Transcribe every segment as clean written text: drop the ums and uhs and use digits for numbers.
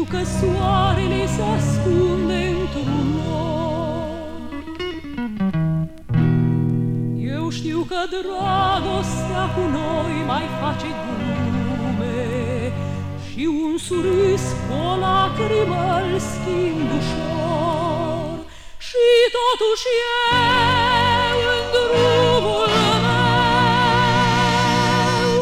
că soarele se ascunde într-un nor. Eu știu că dragostea cu noi mai face glume și un surâs cu o lacrimă îl schimb ușor. Și totuși eu în drumul meu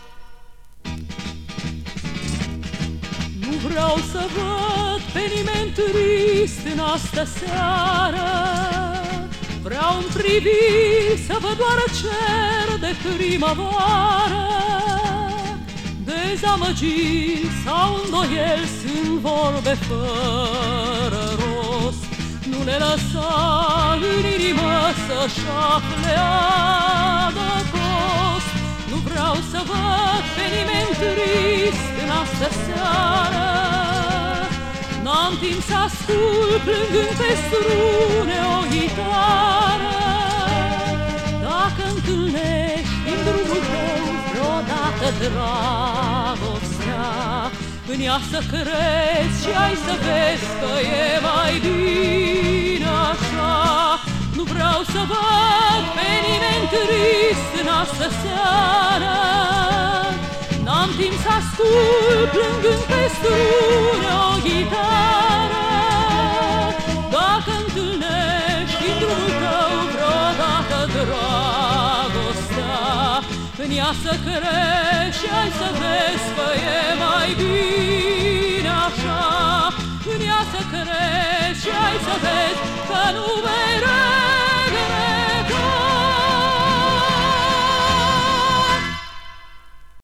nu vreau să văd pe nimeni trist în astă seară. Vreau în priviri să văd doar cer de primăvară. Dezamăgiri sau îndoieli sunt vorbe fără rost. Nu le lăsa în inimă să-și afle adăpost. Nu vreau să văd pe nimeni trist în astă seară. N-am timp să ascult plângând pe strune o gitară. Dacă întâlnești în drumul tău vreodată dragostea, în ea să crezi și ai să vezi că e mai bine așa. Nu vreau să văd pe nimeni trist în astă seară. N-am timp să ascult plângând pe strune o gitară. Dacă întâlnești în drumul tău vreodată dragostea, în ea să crești și ai să vezi că e mai bine așa. În ea să crești și ai să vezi